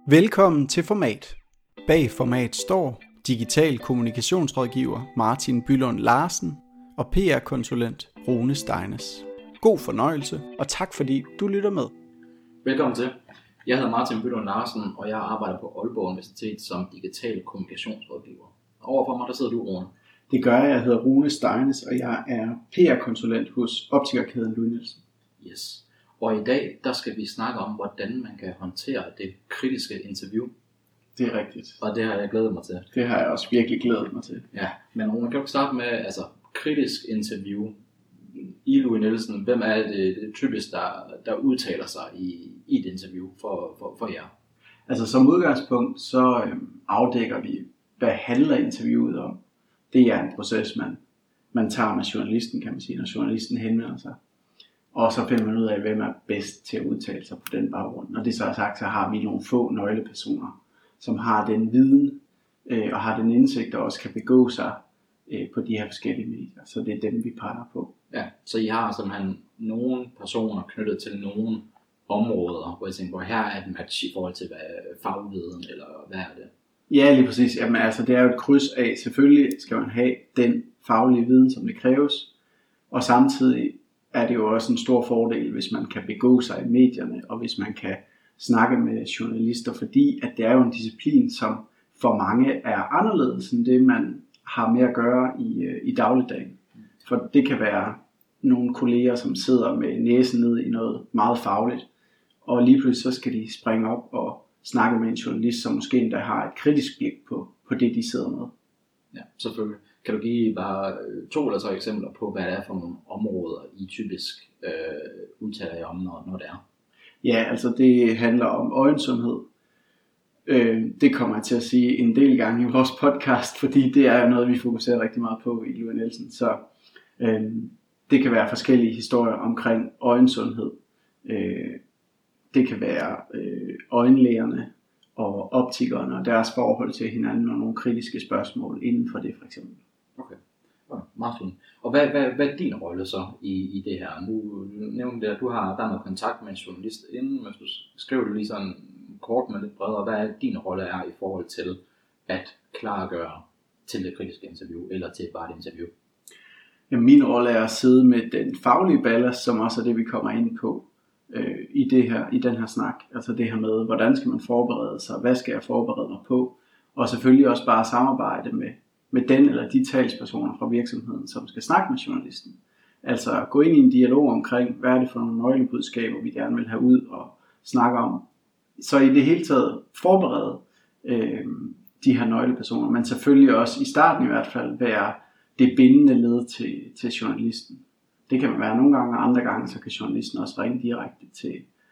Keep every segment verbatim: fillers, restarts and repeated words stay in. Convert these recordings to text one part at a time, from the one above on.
Velkommen til Format. Bag Format står digital kommunikationsrådgiver Martin Bylund Larsen og P R-konsulent Rune Steines. God fornøjelse, og tak fordi du lytter med. Velkommen til. Jeg hedder Martin Bylund Larsen, og jeg arbejder på Aalborg Universitet som digital kommunikationsrådgiver. Overfor mig, der sidder du, Rune. Det gør jeg. Jeg hedder Rune Steines, og jeg er P R-konsulent hos optikerkæden Louis Nielsen. Yes. Og i dag, der skal vi snakke om, hvordan man kan håndtere det kritiske interview. Det er rigtigt. Og det har jeg glædet mig til. Det har jeg også virkelig glædet mig til. Ja, men Rune, kan du starte med, altså, kritisk interview i Louis Nielsen. Hvem er det, det typisk, der, der udtaler sig i, i et interview for, for, for jer? Altså som udgangspunkt, så øhm, afdækker vi, hvad handler interviewet om. Det er en proces, man, man tager med journalisten, kan man sige, når journalisten henvender sig. Og så finder man ud af, hvem er bedst til at udtale sig på den baggrund. Når det så er sagt, så har vi nogle få nøglepersoner, som har den viden øh, og har den indsigt, og også kan begå sig øh, på de her forskellige medier. Så det er dem, vi peger på. Ja, så I har simpelthen nogle personer knyttet til nogle områder, hvor jeg tænker, hvor her er et match i forhold til hvad fagviden, eller hvad er det? Ja, lige præcis. Jamen altså, det er jo et kryds af. Selvfølgelig skal man have den faglige viden, som det kræves. Og samtidig er det jo også en stor fordel, hvis man kan begå sig i medierne, og hvis man kan snakke med journalister, fordi at det er jo en disciplin, som for mange er anderledes end det, man har med at gøre i, i dagligdagen. For det kan være nogle kolleger, som sidder med næsen ned i noget meget fagligt, og lige pludselig så skal de springe op og snakke med en journalist, som måske endda har et kritisk blik på, på det, de sidder med. Ja, selvfølgelig. Kan du give bare to eller tre eksempler på, hvad det er for nogle områder, I typisk øh, udtaler jer om, når, når det er? Ja, altså det handler om øjensundhed. Øh, det kommer jeg til at sige en del gange i vores podcast, fordi det er noget, vi fokuserer rigtig meget på i Louis Nielsen. Så øh, det kan være forskellige historier omkring øjensundhed. Øh, det kan være øh, øjenlægerne og optikerne og deres forhold til hinanden og nogle kritiske spørgsmål inden for det for eksempel. Okay, ja, meget fint. Og hvad, hvad, hvad er din rolle så i, i det her? Nu nævnte det, at du har der er noget kontakt med en journalist inden, men du skriver det lige sådan kort med lidt bredere. Hvad er din rolle er i forhold til at klargøre til det kritiske interview eller til bare et interview? Jamen, min rolle er at sidde med den faglige ballast, som også er det, vi kommer ind på øh, i, det her, i den her snak. Altså det her med, hvordan skal man forberede sig, hvad skal jeg forberede mig på, og selvfølgelig også bare samarbejde med med den eller de talspersoner fra virksomheden, som skal snakke med journalisten. Altså gå ind i en dialog omkring, hvad er det for nogle nøglebudskaber, vi gerne vil have ud og snakke om. Så i det hele taget forberede øh, de her nøglepersoner, men selvfølgelig også i starten i hvert fald være det bindende led til, til journalisten. Det kan være nogle gange, og andre gange, så kan journalisten også ringe direkte til,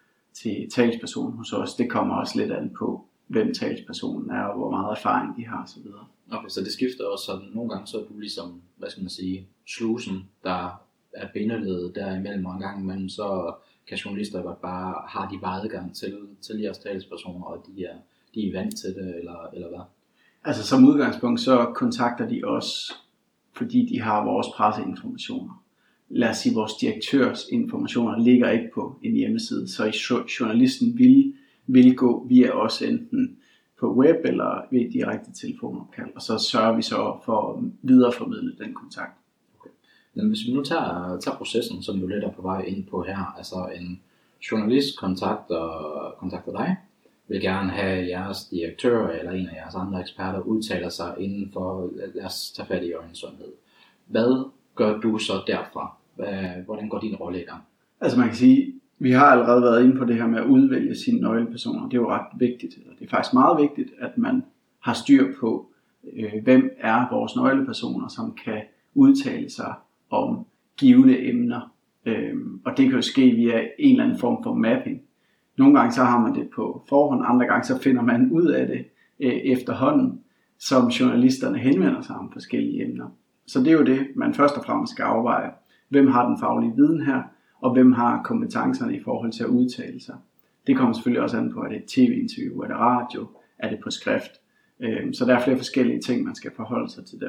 til talspersonen hos os. Det kommer også lidt an på, hvem talspersonen er, og hvor meget erfaring de har osv. Okay, så det skifter også sådan, nogle gange så er du ligesom, hvad skal man sige, slusen, der er bindeledet derimellem, og en gang imellem så kan journalister godt bare, har de bare adgang til, til jeres talspersoner, og de er, de er vant til det, eller, eller hvad? Altså som udgangspunkt så kontakter de os, fordi de har vores presseinformationer. Lad os sige, vores direktørs informationer ligger ikke på en hjemmeside, så journalisten vil, vil gå via os enten på web eller ved et direkte telefonopkald, og så sørger vi så for at videreformidle den kontakt. Okay. Men hvis vi nu tager, tager processen, som du lidt er på vej ind på her, altså en journalist kontakter, kontakter dig, vil gerne have jeres direktør eller en af jeres andre eksperter udtaler sig inden for, lad os tage fat i øjensundhed. Hvad gør du så derfra? Hvad, hvordan går din rolle i gang? Altså man kan sige, vi har allerede været inde på det her med at udvælge sine nøglepersoner. Det er jo ret vigtigt. Det er faktisk meget vigtigt, at man har styr på, øh, hvem er vores nøglepersoner, som kan udtale sig om givne emner. Øh, og det kan jo ske via en eller anden form for mapping. Nogle gange så har man det på forhånd, andre gange så finder man ud af det øh, efterhånden, som journalisterne henvender sig om forskellige emner. Så det er jo det, man først og fremmest skal afveje. Hvem har den faglige viden her? Og hvem har kompetencerne i forhold til at udtale sig. Det kommer selvfølgelig også an på, er det et tv-interview, er det radio, er det på skrift. Så der er flere forskellige ting, man skal forholde sig til der.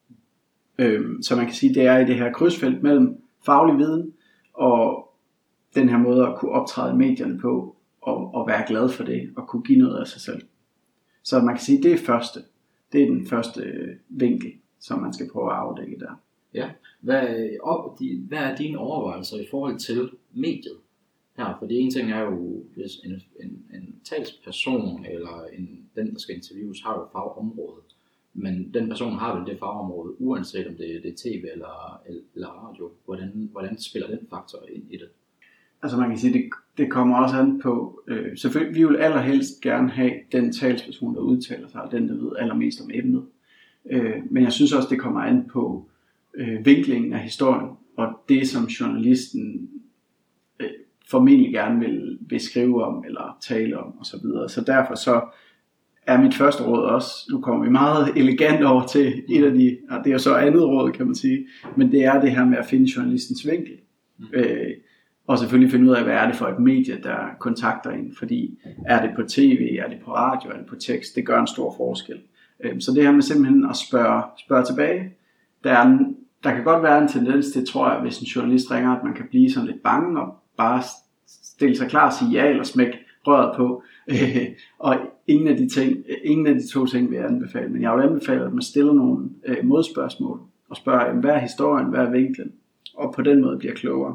Så man kan sige, det er i det her krydsfelt mellem faglig viden og den her måde at kunne optræde medierne på, og, og være glad for det, og kunne give noget af sig selv. Så man kan sige, det er første. Det er den første vinkel, som man skal prøve at afdække der. Ja. Hvad, op, de, hvad er dine overvejelser i forhold til mediet her? For det ene ting er jo, hvis en, en, en talsperson eller en, den, der skal interviews, har jo et fagområde. Men den person har vel det fagområde, uanset om det, det er tv eller, eller radio. Hvordan, hvordan spiller den faktor ind i det? Altså man kan sige, det, det kommer også an på, øh, selvfølgelig, vi vil allerhelst gerne have den talsperson, der udtaler sig, og den, der ved allermest om emnet. Øh, men jeg synes også, det kommer an på øh, vinklingen af historien, og det, som journalisten øh, formentlig gerne vil, vil skrive om, eller tale om, osv. Så, så derfor så er mit første råd også, nu kommer vi meget elegant over til et af de, og det er jo så andet råd, kan man sige, men det er det her med at finde journalistens vinkel. Mm. Øh, Og selvfølgelig finde ud af, hvad er det for et medie, der kontakter en. Fordi er det på tv, er det på radio, er det på tekst, det gør en stor forskel. Så det her med simpelthen at spørge, spørge tilbage. Der, er en, der kan godt være en tendens til, tror jeg, hvis en journalist ringer, at man kan blive sådan lidt bange og bare stille sig klar og sige ja, eller smække røret på. Og ingen af de ting, ingen af de to ting vil jeg anbefale. Men jeg vil anbefale, at man stiller nogle modspørgsmål og spørger, hvad er historien, hvad er vinklen? Og på den måde bliver klogere.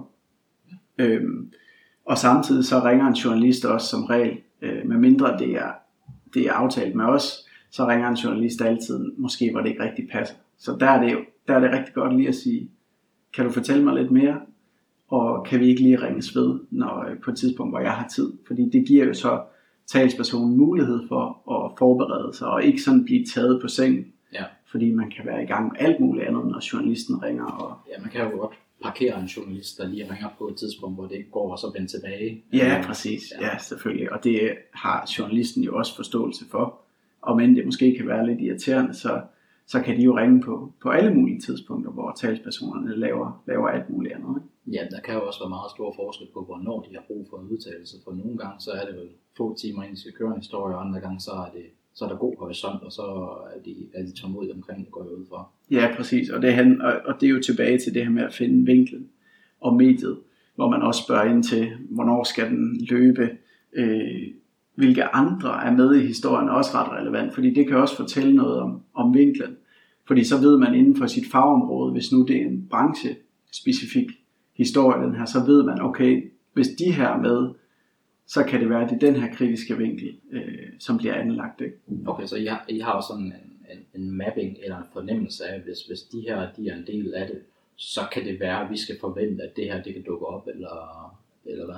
Øhm, og samtidig så ringer en journalist også som regel, øh, med mindre det er, det er aftalt med os, så ringer en journalist altid, måske hvor det ikke rigtig passer. Så der er det jo, der er det rigtig godt lige at sige, kan du fortælle mig lidt mere, og kan vi ikke lige ringes ved, når, på et tidspunkt, hvor jeg har tid. Fordi det giver jo så talspersonen mulighed for at forberede sig, og ikke sådan blive taget på sengen, ja. Fordi man kan være i gang med alt muligt andet, når journalisten ringer. Og ja, man kan jo godt parkere en journalist, der lige ringer på et tidspunkt, hvor det ikke går, og så vende tilbage. Ja, præcis. Ja. ja, selvfølgelig. Og det har journalisten jo også forståelse for. Og men det måske kan være lidt irriterende, så, så kan de jo ringe på, på alle mulige tidspunkter, hvor talspersonerne laver, laver alt muligt andet. Ikke? Ja, der kan jo også være meget stor forskel på, hvornår de har brug for en udtalelse. For nogle gange, så er det vel få timer, inden de skal køre en historie, og andre gange, så er det så er der god horisont, og så er de, er de tålmodige omkring det, går jeg ud fra. Ja, præcis, og det, er, og det er jo tilbage til det her med at finde vinklen og mediet, hvor man også spørger ind til, hvornår skal den løbe, øh, hvilke andre er med i historien, er også ret relevant, fordi det kan også fortælle noget om, om vinklen, fordi så ved man inden for sit fagområde, hvis nu det er en branchespecifik historie, den her, så ved man, okay, hvis de her er med, så kan det være, at det er den her kritiske vinkel, øh, som bliver anlagt. Ikke? Okay, så I har, I har også sådan en, en, en mapping eller en fornemmelse af, hvis, hvis de her de er en del af det, så kan det være, at vi skal forvente, at det her det kan dukke op, eller, eller hvad?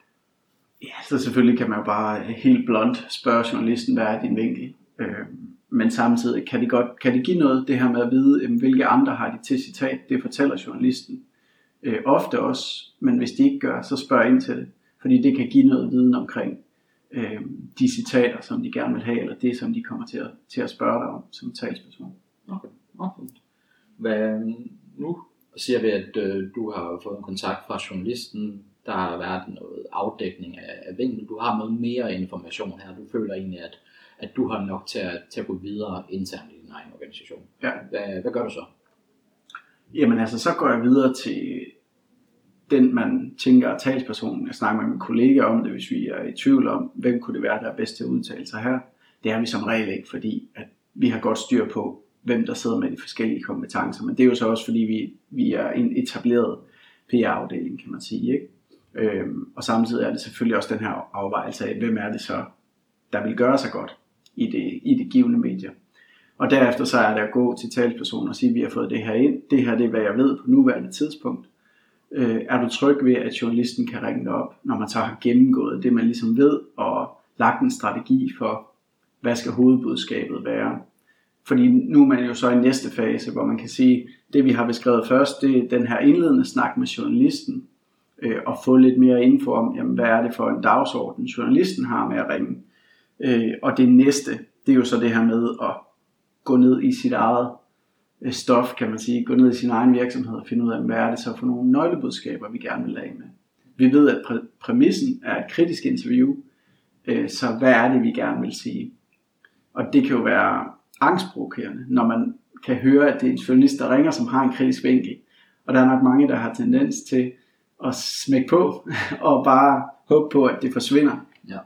Ja, så selvfølgelig kan man jo bare helt blunt spørge journalisten, hvad er din vinkel? Øh, men samtidig kan det, godt, kan det give noget, det her med at vide, jamen, hvilke andre har de til citat, det fortæller journalisten. Øh, ofte også, men hvis de ikke gør, så spørg ind til det. Fordi det kan give noget viden omkring øh, de citater, som de gerne vil have, eller det, som de kommer til at, til at spørge dig om som talsperson. Okay, okay. Hvad, nu siger vi, at øh, du har fået en kontakt fra journalisten, der har været noget afdækning af, af vinkel. Du har noget mere information her. Du føler egentlig, at, at du har nok til at, til at gå videre internt i din egen organisation. Ja. Hvad, hvad gør du så? Jamen altså, så går jeg videre til den, man tænker er talspersonen. Jeg snakker med min kollega om det, hvis vi er i tvivl om, hvem kunne det være, der er bedst til at udtale sig her. Det er vi som regel ikke, fordi at vi har godt styr på, hvem der sidder med de forskellige kompetencer. Men det er jo så også, fordi vi, vi er en etableret P R-afdeling, kan man sige. Ikke? Øhm, og samtidig er det selvfølgelig også den her afvejelse af, hvem er det så, der vil gøre sig godt i det, i det givende medie. Og derefter så er det at gå til talspersonen og sige, at vi har fået det her ind. Det her det er, hvad jeg ved på nuværende tidspunkt. Øh, er du tryg ved, at journalisten kan ringe dig op, når man så har gennemgået det, man ligesom ved, og lagt en strategi for, hvad skal hovedbudskabet være? Fordi nu er man jo så i næste fase, hvor man kan sige, det vi har beskrevet først, det er den her indledende snak med journalisten, øh, og få lidt mere info om, jamen, hvad er det for en dagsorden, journalisten har med at ringe. Øh, og det næste, det er jo så det her med at gå ned i sit eget stof, kan man sige, gå ned i sin egen virksomhed og finde ud af, hvad er det så for nogle nøglebudskaber, vi gerne vil af med. Vi ved, at præ- præmissen er et kritisk interview, øh, så hvad er det, vi gerne vil sige? Og det kan jo være angstprovokerende, når man kan høre, at det er en journalist, der ringer, som har en kritisk vinkel. Og der er nok mange, der har tendens til at smække på og bare håbe på, at det forsvinder. Ja.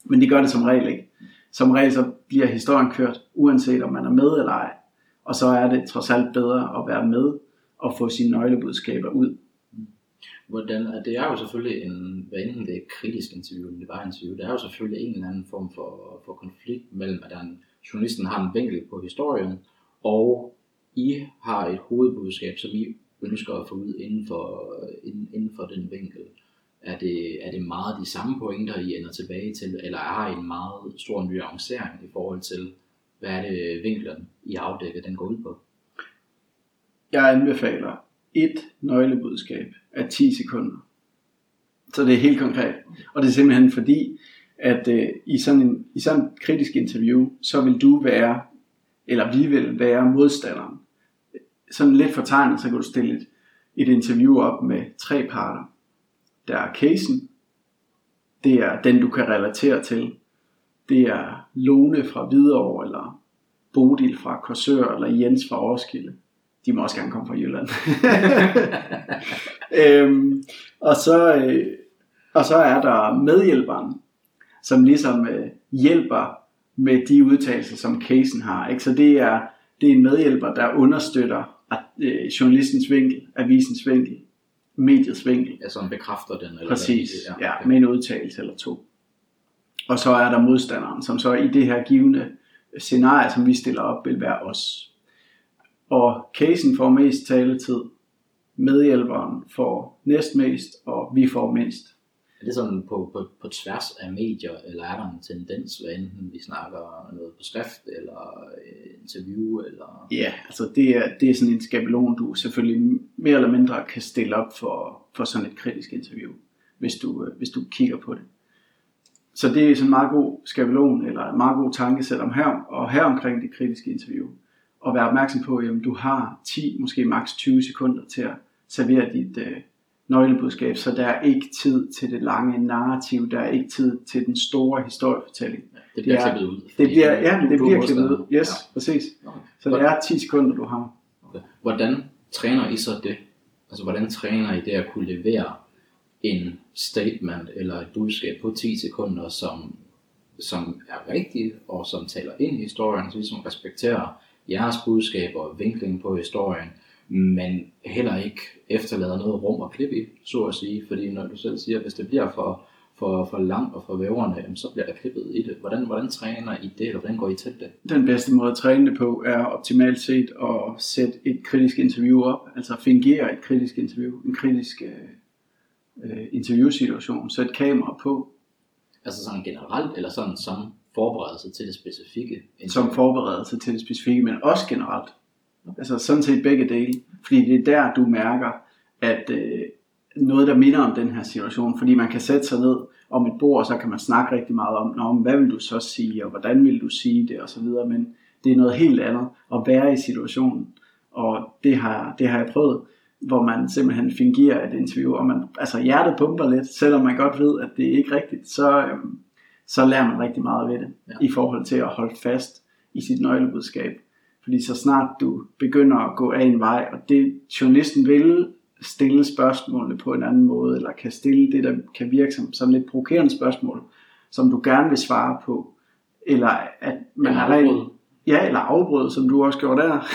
Men det gør det som regel ikke. Som regel så bliver historien kørt, uanset om man er med eller ej. Og så er det trods alt bedre at være med og få sine nøglebudskaber ud. Hvordan, det er jo selvfølgelig en, hvad enten det er et kritisk interview eller det var interview, der er jo selvfølgelig en eller anden form for, for konflikt mellem, at den, journalisten har en vinkel på historien, og I har et hovedbudskab, som I ønsker at få ud inden for, inden, inden for den vinkel. Er det, er det meget de samme pointer, I ender tilbage til, eller har I en meget stor nuancering i forhold til, hvad er det vinklen, I afdækker, den går ud på? Jeg anbefaler et nøglebudskab af ti sekunder. Så det er helt konkret. Og det er simpelthen fordi, at øh, i, sådan en, i sådan et kritisk interview, så vil du være, eller vi vil være modstanderen. Sådan lidt fortegnet, så kan du stille et, et interview op med tre parter. Der er casen, det er den du kan relatere til, det er Lone fra Hvidovre, eller Bodil fra Korsør, eller Jens fra Roskilde. De må også gerne komme fra Jylland. øhm, og, så, øh, og så er der medhjælperen, som ligesom øh, hjælper med de udtalelser, som casen har. Ikke? Så det er, det er en medhjælper, der understøtter at, øh, journalistens vinkel, avisens vinkel, mediets vinkel. Ja, som bekræfter den. Eller præcis, den, ja, ja, med en udtalelse eller to. Og så er der modstanderen, som så i det her givende scenarie, som vi stiller op, vil være os. Og casen får mest taletid, medhjælperen får næstmest, og vi får mindst. Er det sådan på, på, på tværs af medier, eller er der en tendens, hvad enten vi snakker noget på skrift, eller interview, eller... Ja, altså det er, det er sådan en skabelon, du selvfølgelig mere eller mindre kan stille op for, for sådan et kritisk interview, hvis du, hvis du kigger på det. Så det er sådan en meget god skabelon, eller en meget god tankesæt om her, og her omkring det kritiske interview. Og være opmærksom på, at du har ti, måske maks tyve sekunder til at servere dit øh, nøglebudskab, så der er ikke tid til det lange narrativ, der er ikke tid til den store historiefortælling. Ja, det bliver det er, klippet ud. Det bliver, ja, det bliver klippet ud. Yes, ja. Præcis. Okay. Så det er ti sekunder, du har. Okay. Hvordan træner I så det? Altså, hvordan træner I det at kunne levere en statement eller et budskab på ti sekunder, som, som er rigtigt, og som taler ind i historien, så ligesom respekterer jeres budskab og vinkling på historien, men heller ikke efterlader noget rum at klippe i, så at sige, fordi når du selv siger, at hvis det bliver for, for, for langt og for væverne, så bliver der klippet i det. Hvordan, hvordan træner I det, eller hvordan går I til det? Den bedste måde at træne det på er optimalt set at sætte et kritisk interview op, altså fingere et kritisk interview, en kritisk øh, interviewsituation, sætte kamera på. Altså sådan generelt, eller sådan som forberedelse til det specifikke interview? Som forberedelse til det specifikke, men også generelt. Altså sådan set begge dele. Fordi det er der, du mærker, at øh, noget, der minder om den her situation. Fordi man kan sætte sig ned om et bord, og så kan man snakke rigtig meget om, om hvad vil du så sige, og hvordan vil du sige det, og så videre. Men det er noget helt andet at være i situationen. Og det har, det har jeg prøvet, hvor man simpelthen fingerer et interview, og man, altså hjertet pumper lidt, selvom man godt ved, at det ikke er rigtigt, så, øh, så lærer man rigtig meget ved det, ja. I forhold til at holde fast i sit nøglebudskab. Fordi så snart du begynder at gå af en vej, og det journalisten vil stille spørgsmålene på en anden måde, eller kan stille det, der kan virke som, som lidt provokerende spørgsmål, som du gerne vil svare på, eller at man ja, er ren, ja, eller afbrød, som du også gjorde der,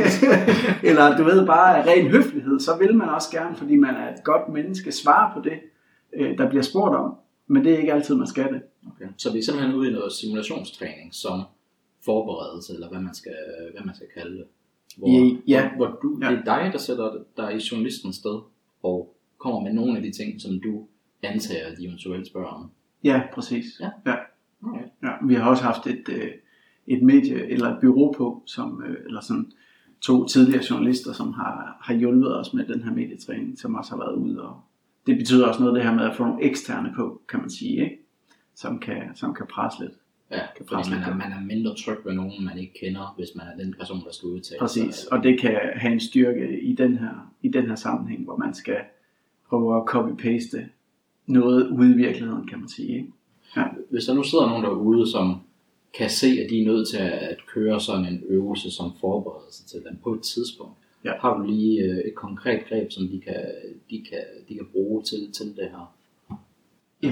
eller du ved bare af ren høflighed, så vil man også gerne, fordi man er et godt menneske, svare på det, der bliver spurgt om, men det er ikke altid, man skal det. Okay. Så vi er simpelthen ude i noget simulationstræning, som forberedelse, eller hvad man skal, hvad man skal kalde det. Hvor, ja. hvor, hvor du, ja. det er dig, der sætter dig i journalistens sted, og kommer med nogle af de ting, som du antager, at de eventuelt spørger om. Ja, præcis. Ja. Ja. Okay. Ja. Vi har også haft et, et medie, eller et bureau på, som, eller sådan to tidligere journalister, som har, har hjulpet os med den her medietræning, som også har været ude. Og det betyder også noget, det her med at få nogle eksterne på, kan man sige, ikke? Som, kan, som kan presse lidt. Ja, fordi man er, man er mindre tryg ved nogen, man ikke kender, hvis man er den person, der skal udtale. Præcis, sig. og det kan have en styrke i den her, i den her sammenhæng, hvor man skal prøve at copy-paste noget ude i virkeligheden, kan man sige. Ikke? Ja. Hvis der nu sidder nogen derude, som kan se, at de er nødt til at køre sådan en øvelse som forberedelse til dem på et tidspunkt, ja. Har du lige et konkret greb, som de kan, de kan, de kan bruge til, til det her? Jamen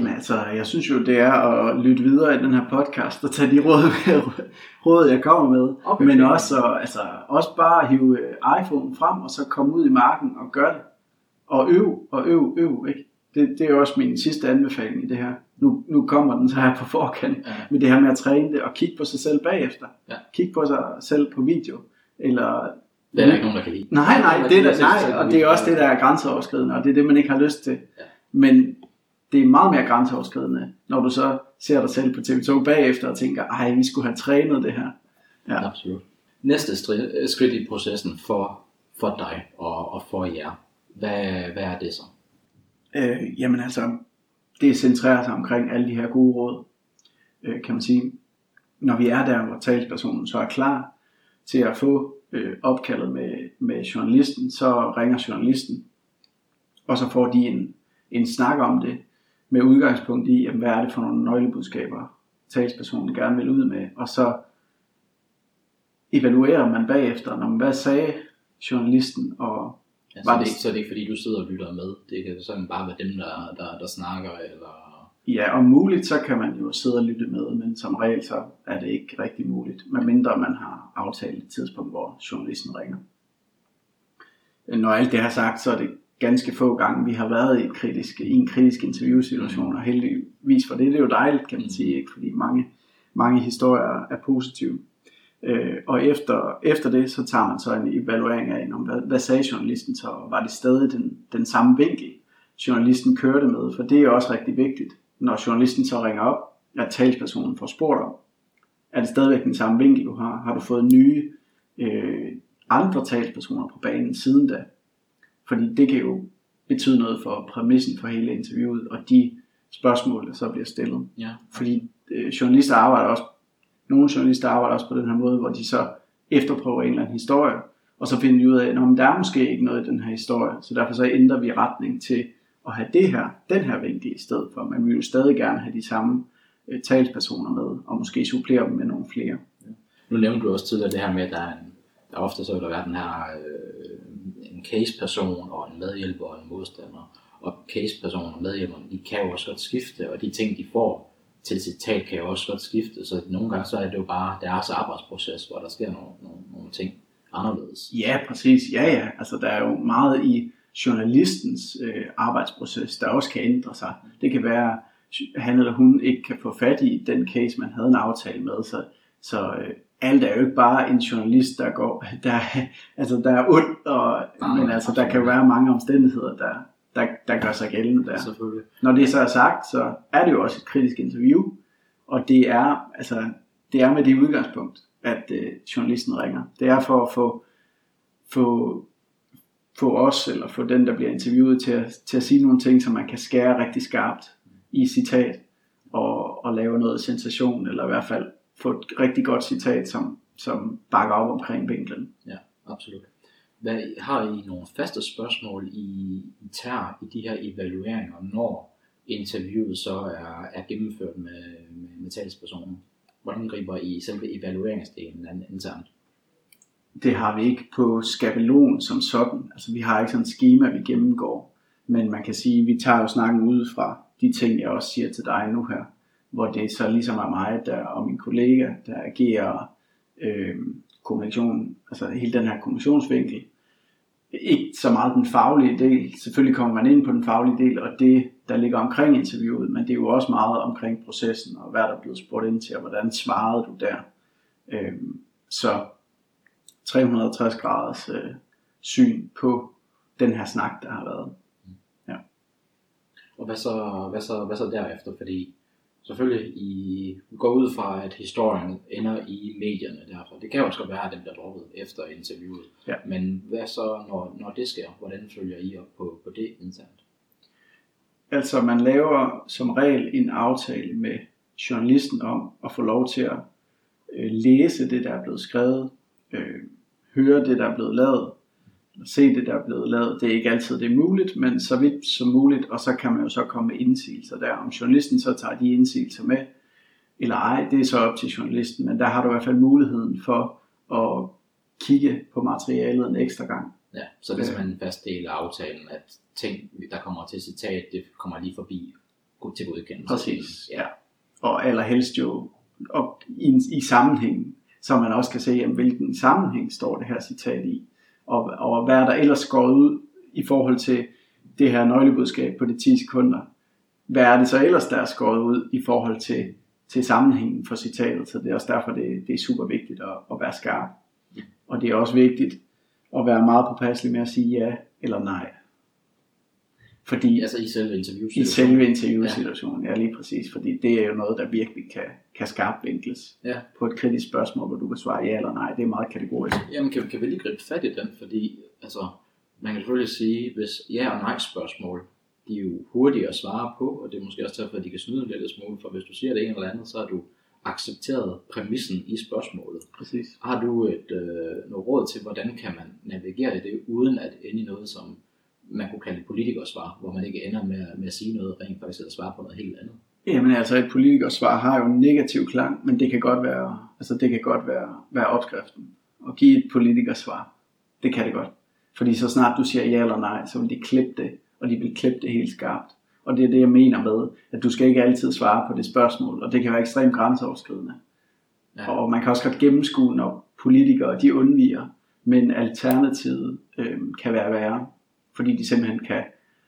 altså, jeg synes jo, det er at lytte videre i den her podcast og tage de råd, råd jeg kommer med. Okay. Men også, altså, også bare hive iPhone frem og så komme ud i marken og gøre det. Og øv, og øv, øv, ikke? Det, det er også min sidste anbefaling i det her. Nu, nu kommer den så her på forkant ja. Med det her med at træne det og kigge på sig selv bagefter. Ja. Kigge på sig selv på video. Eller... Det er der ikke nogen, der kan lide. Nej, nej, det er, nej, og det er også det, der er grænseoverskridende, og det er det, man ikke har lyst til. Ja. Men det er meget mere grænseoverskridende, når du så ser dig selv på T V to bagefter og tænker, ej, vi skulle have trænet det her. Ja. Absolut. Næste skridt i processen for, for dig og, og for jer, hvad, hvad er det så? Øh, jamen altså, det centrerer sig omkring alle de her gode råd, øh, kan man sige. Når vi er der, hvor talspersonen så er klar til at få øh, opkaldet med, med journalisten, så ringer journalisten, og så får de en, en snak om det, med udgangspunkt i, jamen, hvad er det for nogle nøglebudskaber, talspersonen gerne vil ud med, og så evaluerer man bagefter, når man, hvad sagde journalisten, og ja, så, det, det, så det er ikke fordi, du sidder og lytter med, det kan sådan bare være dem, der, der, der snakker, eller... Ja, om muligt, så kan man jo sidde og lytte med, men som regel, så er det ikke rigtig muligt, medmindre man har aftalt et tidspunkt, hvor journalisten ringer. Når alt det har sagt, så er det ganske få gange, vi har været i, et kritisk, i en kritisk interviewsituation, og heldigvis for det, det er jo dejligt, kan man sige, ikke? Fordi mange, mange historier er positive. Øh, og efter, efter det, så tager man så en evaluering af, om, hvad, hvad sagde journalisten så, var det stadig den, den samme vinkel, journalisten kørte med, for det er også rigtig vigtigt, når journalisten så ringer op, at talspersonen får spurgt om, er det stadigvæk den samme vinkel, du har? Har du fået nye øh, andre talspersoner på banen siden da? Fordi det kan jo betyde noget for præmissen for hele interviewet, og de spørgsmål, der så bliver stillet. Ja. Fordi øh, journalister arbejder også, nogle journalister arbejder også på den her måde, hvor de så efterprøver en eller anden historie, og så finder de ud af, at der er måske ikke noget i den her historie, så derfor så ændrer vi retning til at have det her, den her vinkel i stedet for. Men vi vil jo stadig gerne have de samme øh, talspersoner med, og måske supplere dem med nogle flere. Ja. Nu nævnte du også tidligere det her med, at der, er en, der ofte så vil der være den her øh, en case-person og en medhjælper og en modstander. Og case-personen og medhjælperen, de kan jo også godt skifte, og de ting, de får til sit tal, kan jo også godt skifte. Så nogle gange så er det jo bare deres arbejdsproces, hvor der sker nogle, nogle, nogle ting anderledes. Ja, præcis. Ja, ja. Altså, der er jo meget i journalistens øh, arbejdsproces, der også kan ændre sig. Det kan være, at han eller hun ikke kan få fat i den case, man havde en aftale med. Så, så øh, alt er jo ikke bare en journalist, der går, der, altså, der er ondt, og, nej, men altså, der kan jo være mange omstændigheder, der, der, der gør sig gældende der. Når det så er sagt, så er det jo også et kritisk interview, og det er, altså, det er med det udgangspunkt, at øh, journalisten ringer. Det er for at få, få få os, eller få den, der bliver interviewet, til at, til at sige nogle ting, som man kan skære rigtig skarpt i citat, og, og lave noget sensation, eller i hvert fald få et rigtig godt citat, som, som bakker op omkring vinklen. Ja, absolut. Hvad, har I nogle faste spørgsmål, I, I tager i de her evalueringer, når interviewet så er, er gennemført med, med, med talspersonen? Hvordan griber I selve evalueringsdelen internt? Det har vi ikke på skabelon som sådan. Altså vi har ikke sådan et schema, vi gennemgår. Men man kan sige, at vi tager jo snakken ud fra de ting, jeg også siger til dig nu her. Hvor det så ligesom er mig der, og min kollega, der agerer øh, kommunikation, altså hele den her kommunikationsvinkel. Ikke så meget den faglige del. Selvfølgelig kommer man ind på den faglige del, og det, der ligger omkring interviewet. Men det er jo også meget omkring processen, og hvad der er blevet spurgt ind til, og hvordan svarede du der. Øh, så tre hundrede og tres graders øh, syn på den her snak, der har været. Ja. Og hvad så, hvad så, hvad så derefter? Fordi selvfølgelig I går ud fra, at historien ender i medierne derfor. Det kan jo også godt være, at den bliver droppet efter interviewet. Ja. Men hvad så, når, når det sker? Hvordan følger I op på, på det internt? Altså man laver som regel en aftale med journalisten om at få lov til at øh, læse det, der er blevet skrevet, øh, høre det, der er blevet lavet, se det, der er blevet lavet. Det er ikke altid det er muligt, men så vidt som muligt, og så kan man jo så komme med indsigelser der. Om journalisten så tager de indsigelser med, eller ej, det er så op til journalisten, men der har du i hvert fald muligheden for at kigge på materialet en ekstra gang. Ja, så det er simpelthen en fast del af aftalen, at ting, der kommer til citat, det kommer lige forbi gå til godkendelse. Præcis, ja. Og allerhelst jo op i, i sammenhængen, så man også kan se, jamen, hvilken sammenhæng står det her citat i, og, og hvad er der ellers skåret ud i forhold til det her nøglebudskab på de ti sekunder. Hvad er det så ellers, der er skåret ud i forhold til, til sammenhængen for citatet, så det er også derfor, det, det er super vigtigt at, at være skarp. Og det er også vigtigt at være meget påpasselig med at sige ja eller nej. Fordi altså i selve interviewsituationen. I selve interviewsituationen, ja. ja lige præcis, fordi det er jo noget, der virkelig kan, kan skarpvinkles ja. På et kritisk spørgsmål, hvor du kan svare ja eller nej. Det er meget kategorisk. Jamen kan, kan vi lige gribe fat i den, fordi altså, man kan selvfølgelig sige, hvis ja og nej spørgsmål, de er jo hurtige at svare på, og det er måske også derfor, at de kan snyde lidt smule, for hvis du siger det ene eller andet, så har du accepteret præmissen i spørgsmålet. Præcis. Har du et øh, noget råd til, hvordan kan man navigere i det, uden at ende i noget, som man kunne kalde et politikersvar, hvor man ikke ender med, med at sige noget rent faktisk, eller svare på noget helt andet? Jamen altså, et politikersvar har jo en negativ klang, men det kan godt være, altså det kan godt være, være opskriften. At give et politikersvar, det kan det godt. Fordi så snart du siger ja eller nej, så vil de klippe det, og de vil klippe det helt skarpt. Og det er det, jeg mener med, at du skal ikke altid svare på det spørgsmål, og det kan være ekstremt grænseoverskridende. Ja. Og man kan også godt gennemskue, når politikere de undviger, men alternativet øh, kan være værre, fordi de simpelthen kan,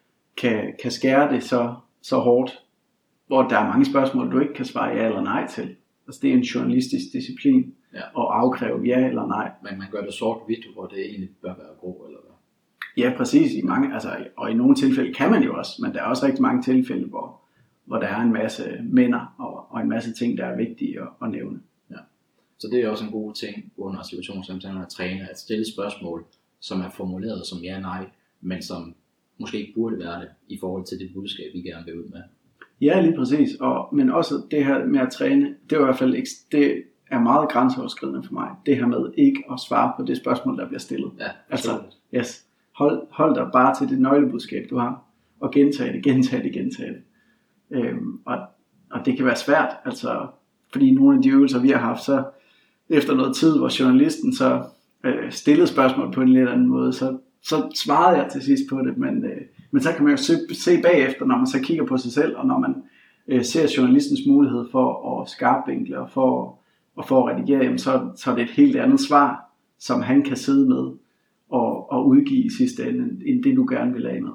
kan, kan skære det så, så hårdt, hvor der er mange spørgsmål, du ikke kan svare ja eller nej til. Altså det er en journalistisk disciplin, ja. At afkræve ja eller nej. Men man gør det sort-hvidt, hvor det egentlig bør være grå, eller hvad? Ja, præcis. I mange, altså, og i nogle tilfælde kan man jo også, men der er også rigtig mange tilfælde, hvor, hvor der er en masse minder og, og en masse ting, der er vigtige at, at nævne. Ja. Så det er også en god ting under situationssamtaler at træne, at stille spørgsmål, som er formuleret som ja og nej, men som måske ikke burde være det i forhold til det budskab, vi gerne vil ud med. Ja, lige præcis. Og, men også det her med at træne, det er i hvert fald det er meget grænseoverskridende for mig. Det her med ikke at svare på det spørgsmål, der bliver stillet. Ja, altså, yes. hold, hold dig bare til det nøglebudskab, du har, og gentage det, gentage det, gentage det. Øhm, og, og det kan være svært, altså, fordi nogle af de øvelser, vi har haft, så efter noget tid, hvor journalisten så øh, stillede spørgsmål på en lidt anden måde, så så svarede jeg til sidst på det, men, øh, men så kan man jo se, se bagefter, når man så kigger på sig selv, og når man øh, ser journalistens mulighed for at skarpvinkle og for, og for at redigere, jamen, så, så er det et helt andet svar, som han kan sidde med og, og udgive i sidste ende, end det du gerne vil af med.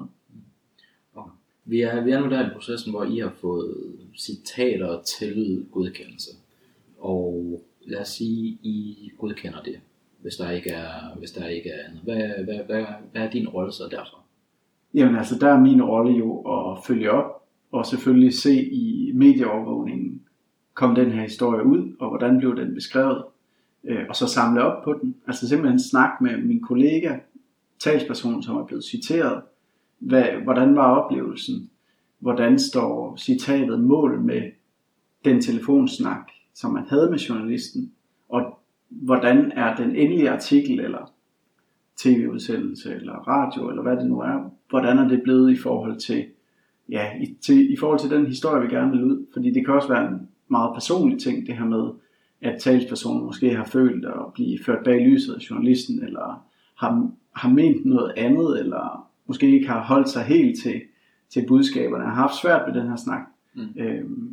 Okay. Vi, er, vi er nu der i processen, hvor I har fået citater til godkendelse, og lad os sige, I godkender det. Hvis der ikke er, hvis der ikke er andet. Hvad, hvad, hvad, hvad er din rolle så derfra? Jamen altså, der er min rolle jo at følge op, og selvfølgelig se i medieovervågningen, kom den her historie ud, og hvordan blev den beskrevet, øh, og så samle op på den. Altså simpelthen snakke med min kollega, talsperson, som er blevet citeret. Hvad, hvordan var oplevelsen? Hvordan står citatet mål med den telefonsnak, som man havde med journalisten? Og hvordan er den endelige artikel, eller tv-udsendelse, eller radio, eller hvad det nu er, hvordan er det blevet i forhold til, ja, i, til, i forhold til den historie, vi gerne vil ud. Fordi det kan også være en meget personlig ting, det her med, at talspersonen måske har følt at blive ført bag lyset af journalisten, eller har, har ment noget andet, eller måske ikke har holdt sig helt til, til budskaberne, har haft svært ved den her snak. Mm. Øhm,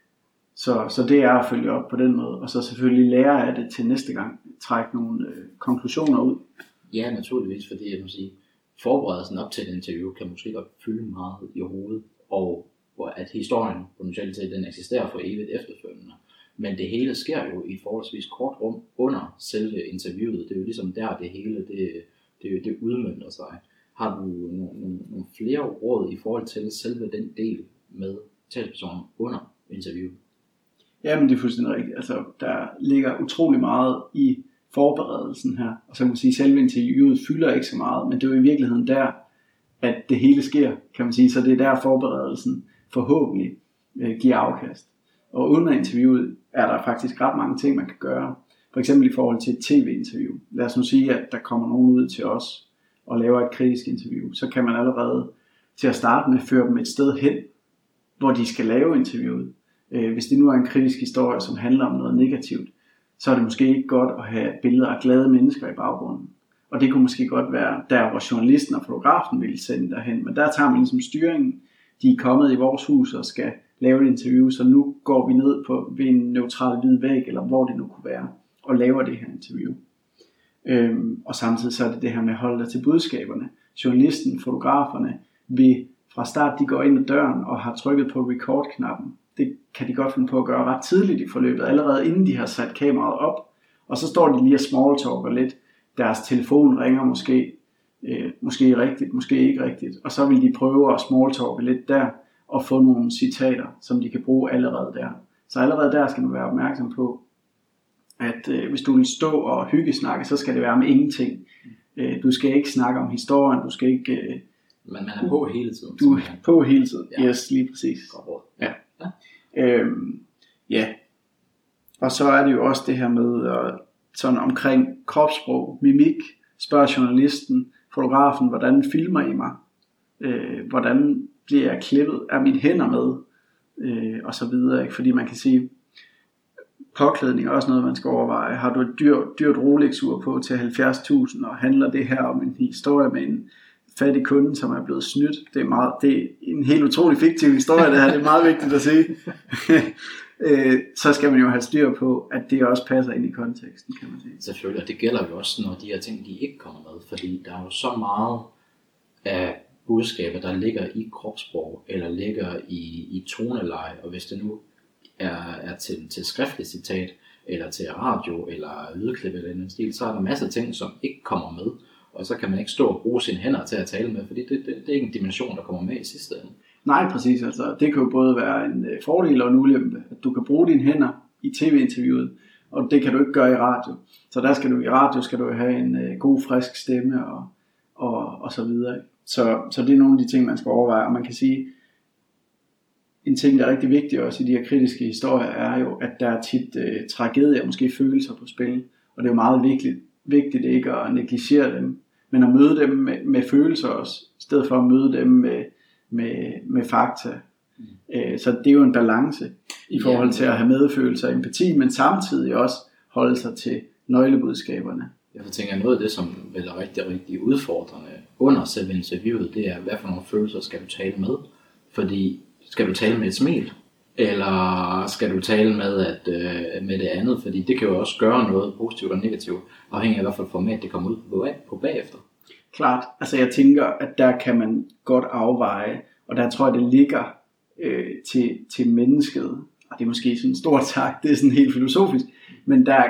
Så, så det er at følge op på den måde, og så selvfølgelig lære af det til næste gang, trække nogle øh, konklusioner ud. Ja, naturligvis, fordi jeg må sige, forberedelsen op til et interview kan måske godt fylde meget i hovedet, og hvor at historien potentielt set, den eksisterer for evigt efterfølgende. Men det hele sker jo i et forholdsvis kort rum under selve interviewet. Det er jo ligesom der det hele, det, det, det udmønter sig. Har du nogle, nogle, nogle flere råd i forhold til selve den del med talspersonen under interviewet? Jamen det er fuldstændig rigtigt. Altså der ligger utrolig meget i forberedelsen her. Og så kan man sige, at selve interviewet fylder ikke så meget, men det er jo i virkeligheden der, at det hele sker, kan man sige. Så det er der forberedelsen forhåbentlig øh, giver afkast. Og under interviewet er der faktisk ret mange ting, man kan gøre. For eksempel i forhold til et tv-interview. Lad os nu sige, at der kommer nogen ud til os og laver et kritisk interview. Så kan man allerede til at starte med føre dem et sted hen, hvor de skal lave interviewet. Hvis det nu er en kritisk historie, som handler om noget negativt, så er det måske ikke godt at have billeder af glade mennesker i baggrunden. Og det kunne måske godt være der, hvor journalisten og fotografen ville sende derhen. Men der tager man ligesom styringen de er kommet i vores hus og skal lave et interview, så nu går vi ned på ved en neutral hvid væg, eller hvor det nu kunne være, og laver det her interview. Øhm, og samtidig så er det det her med at holde dig til budskaberne. Journalisten, fotograferne, vil fra start, de går ind ad døren og har trykket på record-knappen. Det kan de godt finde på at gøre ret tidligt i forløbet, allerede inden de har sat kameraet op. Og så står de lige og smalltalker lidt. Deres telefon ringer måske, øh, måske rigtigt, måske ikke rigtigt. Og så vil de prøve at smalltalke lidt der og få nogle citater, som de kan bruge allerede der. Så allerede der skal man være opmærksom på, at øh, hvis du vil stå og hyggesnakke, så skal det være med ingenting. Øh, du skal ikke snakke om historien, du skal ikke... Øh, Men man er på hele tiden. Du er på hele tiden, ja. Yes, lige præcis. Ja. Ja. Øhm, ja. Og så er det jo også det her med øh, sådan omkring kropssprog, mimik, spørger journalisten, fotografen, hvordan filmer I mig? Øh, hvordan bliver jeg klippet? Er mine hænder med? Øh, og så videre, ikke? Fordi man kan sige, påklædning er også noget, man skal overveje. Har du et dyr, dyrt Rolex-ur på til halvfjerds tusind, og handler det her om en historie med en fattig kunde, som er blevet snydt? Det er, meget, det er en helt utrolig fiktiv historie, det her. Det er meget vigtigt at sige. øh, så skal man jo have styr på, at det også passer ind i konteksten, kan man sige. Selvfølgelig, og det gælder jo også, når de her ting, de ikke kommer med, fordi der er jo så meget af budskaber, der ligger i kropssprog, eller ligger i, i toneleje, og hvis det nu er, er til, til skriftligt citat, eller til radio, eller lydklip eller en stil, så er der masser af ting, som ikke kommer med, og så kan man ikke stå og bruge sine hænder til at tale med, fordi det, det, det er ikke en dimension, der kommer med i sidste ende. Nej, præcis. Altså, det kan jo både være en fordel og en ulempe, at du kan bruge dine hænder i tv-interviewet, og det kan du ikke gøre i radio. Så der skal du i radio skal du have en uh, god, frisk stemme og, og, og så videre. Så, så det er nogle af de ting, man skal overveje, og man kan sige, en ting, der er rigtig vigtig også i de her kritiske historier, er jo, at der er tit uh, tragedier og måske følelser på spil, og det er jo meget vigtigt, vigtigt ikke at negligere dem, men at møde dem med, med følelser også, i stedet for at møde dem med, med, med fakta. Mm. Uh, så det er jo en balance i forhold til at have medfølelse og empati, men samtidig også holde sig til nøglebudskaberne. Jeg tænker, noget af det, som vel er rigtig, rigtig udfordrende under selve interviewet, det er, hvad for nogle følelser skal du tale med? Fordi skal du tale med et smil? Eller skal du tale med, at, øh, med det andet? Fordi det kan jo også gøre noget positivt og negativt, afhængig af, hvad for et format det kommer ud på, på bagefter. Klart. Altså jeg tænker, at der kan man godt afveje, og der tror jeg, det ligger øh, til, til mennesket. Og det er måske sådan en stor tak, det er sådan helt filosofisk, men der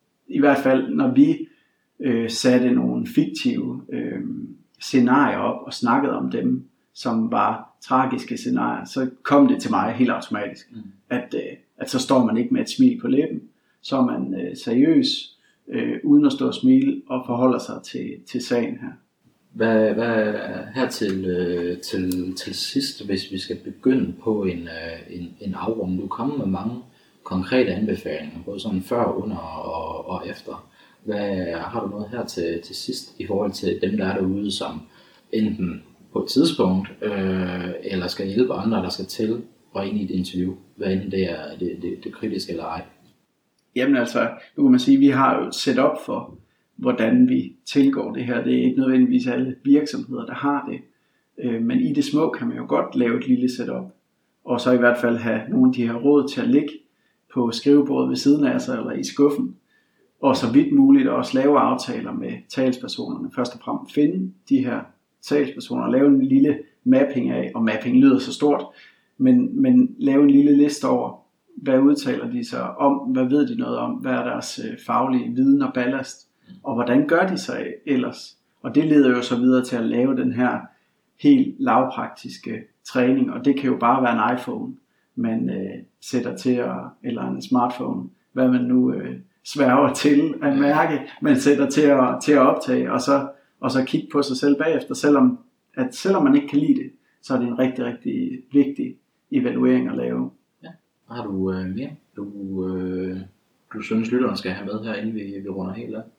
i hvert fald, når vi øh, satte nogle fiktive øh, scenarier op og snakkede om dem, som var tragiske scenarier, så kom det til mig helt automatisk, mm. at, øh, at så står man ikke med et smil på læben, så er man øh, seriøs, øh, uden at stå og smile, og forholder sig til, til sagen her. Hvad, hvad her til, øh, til, til sidst, hvis vi skal begynde på en, øh, en, en afrunding, du kommer med mange konkrete anbefalinger, både sådan før, under og, og efter. Hvad, har du noget her til, til sidst i forhold til dem, der er derude, som enten på et tidspunkt, øh, eller skal hjælpe andre, der skal til og ind i et interview, hvad enten det er det, det, det kritiske eller ej? Jamen altså, nu kan man sige, at vi har jo et setup for, hvordan vi tilgår det her. Det er ikke nødvendigvis alle virksomheder, der har det. Øh, men i det små kan man jo godt lave et lille setup, og så i hvert fald have nogle af de her råd til at ligge på skrivebordet ved siden af sig, eller i skuffen. Og så vidt muligt også lave aftaler med talspersonerne. Først og fremmest finde de her talspersoner og lave en lille mapping af, og mapping lyder så stort, men, men lave en lille liste over, hvad udtaler de sig om, hvad ved de noget om, hvad er deres faglige viden og ballast, og hvordan gør de sig ellers. Og det leder jo så videre til at lave den her helt lavpraktiske træning, og det kan jo bare være en iPhone, man øh, sætter til, at, eller en smartphone, hvad man nu øh, sværger til at mærke, man sætter til at, til at optage, og så, og så kigge på sig selv bagefter, selvom, at selvom man ikke kan lide det, så er det en rigtig, rigtig vigtig evaluering at lave. Ja. Har du øh, mere, du, øh, du synes, lytteren skal have med her, inden vi, vi runder helt af?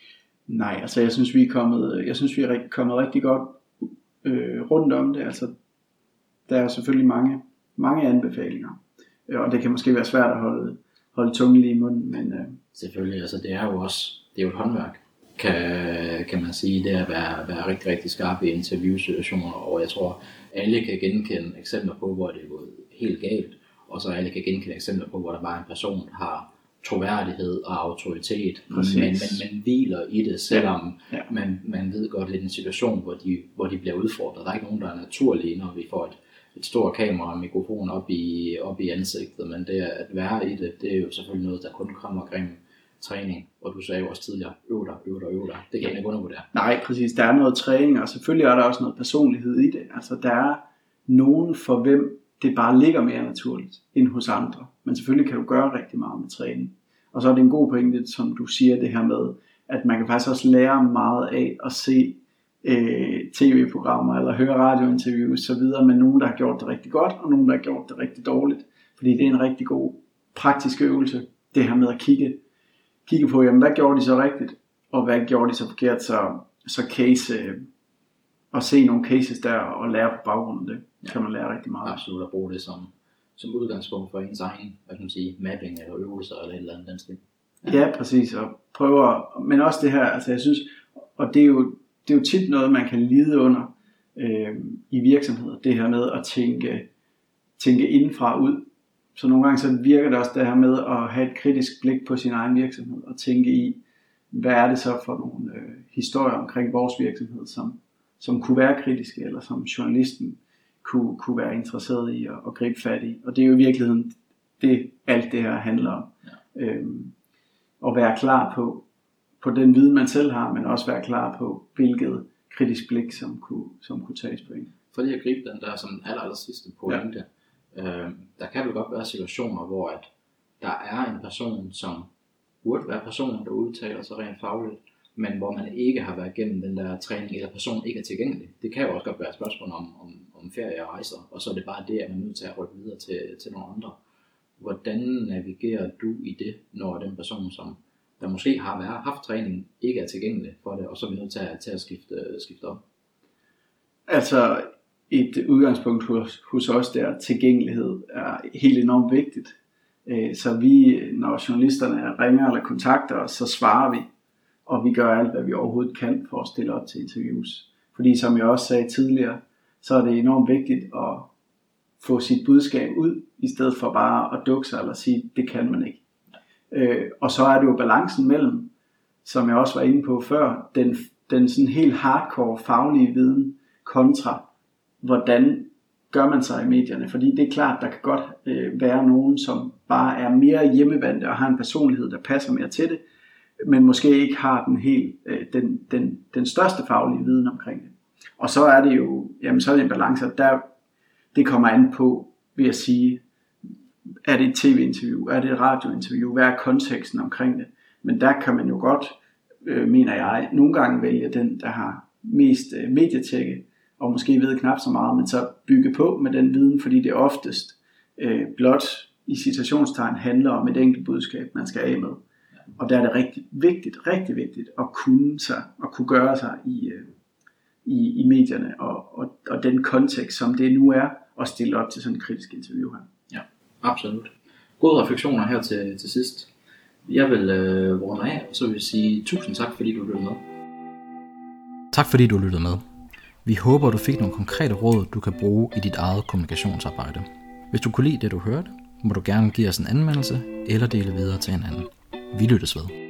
Nej, altså jeg synes, vi er kommet, jeg synes, vi er kommet rigtig godt øh, rundt om det. Altså, der er selvfølgelig mange, mange anbefalinger, og det kan måske være svært at holde, holde tungen lige i munden, men øh... selvfølgelig, altså det er jo også, det er jo et håndværk, kan, kan man sige, det at være, være rigtig, rigtig skarp i interviewsituationer, og jeg tror, alle kan genkende eksempler på, hvor det er gået helt galt, og så alle kan genkende eksempler på, hvor der bare en person, der har troværdighed og autoritet, men, men, men hviler i det, selvom ja. Ja. Man, man ved godt, det er en situation, hvor de, hvor de bliver udfordret. Der er ikke nogen, der er naturlige, når vi får et, et stort kamera og mikrofon op i, op i ansigtet, men det at være i det, det er jo selvfølgelig noget, der kun kommer gennem træning, og du sagde jo også tidligere, øv dig, øv dig, øv dig. Det kan man ikke undervurdere. Nej, præcis. Der er noget træning, og selvfølgelig er der også noget personlighed i det. Altså, der er nogen, for hvem det bare ligger mere naturligt end hos andre. Men selvfølgelig kan du gøre rigtig meget med træning. Og så er det en god pointe, som du siger, det her med, at man kan faktisk også lære meget af at se øh, tv-programmer eller høre radiointerviews så videre med nogen, der har gjort det rigtig godt, og nogen, der har gjort det rigtig dårligt. Fordi det er en rigtig god praktisk øvelse, det her med at kigge, kigge på, jamen, hvad gjorde de så rigtigt, og hvad gjorde de så forkert, så, så case, øh, og se nogle cases der, og lære på baggrund af det, ja. Kan man lære rigtig meget. Absolut, at bruge det som, som udgangspunkt for ens egen, hvad kan man sige, mapping eller øvelser eller et eller andet den stil. Ja. ja, præcis, og prøver, men også det her, altså jeg synes, og det er jo, det er jo tit noget, man kan lide under øh, i virksomheder, det her med at tænke, tænke indenfra og ud. Så nogle gange så virker det også det her med at have et kritisk blik på sin egen virksomhed, og tænke i, hvad er det så for nogle øh, historier omkring vores virksomhed, som, som kunne være kritiske, eller som journalisten kunne, kunne være interesseret i at, at gribe fat i. Og det er jo i virkeligheden det, alt det her handler om. Ja. Øhm, at være klar på, på den viden, man selv har, men også være klar på, hvilket kritisk blik, som kunne, som kunne tages på en. For lige at gribe den der som aller, aller sidste pointe, ja. øh, der kan vel godt være situationer, hvor at der er en person, som burde være personen, der udtaler sig rent fagligt, men hvor man ikke har været igennem den der træning, eller personen ikke er tilgængelig. Det kan jo også godt være et spørgsmål om, om, om ferie og rejser, og så er det bare det, at man er nødt til at rykke videre til, til nogle andre. Hvordan navigerer du i det, når den person, som der måske har været, haft træning, ikke er tilgængelig for det, og så er vi nødt til at, til at skifte, skifte op? Altså et udgangspunkt hos, hos os der, tilgængelighed er helt enormt vigtigt. Så vi, når journalisterne ringer eller kontakter os, så svarer vi, og vi gør alt, hvad vi overhovedet kan for at stille op til interviews. Fordi som jeg også sagde tidligere, så er det enormt vigtigt at få sit budskab ud, i stedet for bare at dukke sig eller sige, det kan man ikke. Øh, og så er det jo balancen mellem, som jeg også var inde på før, den, den sådan helt hardcore faglige viden kontra, hvordan gør man sig i medierne. Fordi det er klart, der kan godt øh, være nogen, som bare er mere hjemmevandte og har en personlighed, der passer mere til det, men måske ikke har den, helt, øh, den, den, den største faglige viden omkring det. Og så er det jo, jamen så er det en balance, der det kommer an på, vil jeg sige, er det et tv-interview, er det et radiointerview, hvad er konteksten omkring det. Men der kan man jo godt, øh, mener jeg, nogle gange vælge den, der har mest øh, medietjekke, og måske ved knap så meget, men så bygge på med den viden, fordi det oftest øh, blot i citationstegn handler om et enkelt budskab, man skal af med. Og der er det rigtig vigtigt, rigtig vigtigt at kunne sig, at kunne gøre sig i, øh, i, i medierne, og, og, og den kontekst, som det nu er, at stille op til sådan et kritisk interview her. Ja, absolut. Gode refleksioner her til, til sidst. Jeg vil øh, runde af, og så vil jeg sige tusind tak, fordi du lyttede med. Tak fordi du lyttede med. Vi håber, du fik nogle konkrete råd, du kan bruge i dit eget kommunikationsarbejde. Hvis du kunne lide det, du hørte, må du gerne give os en anmeldelse eller dele videre til en anden. Vi lyttes ved.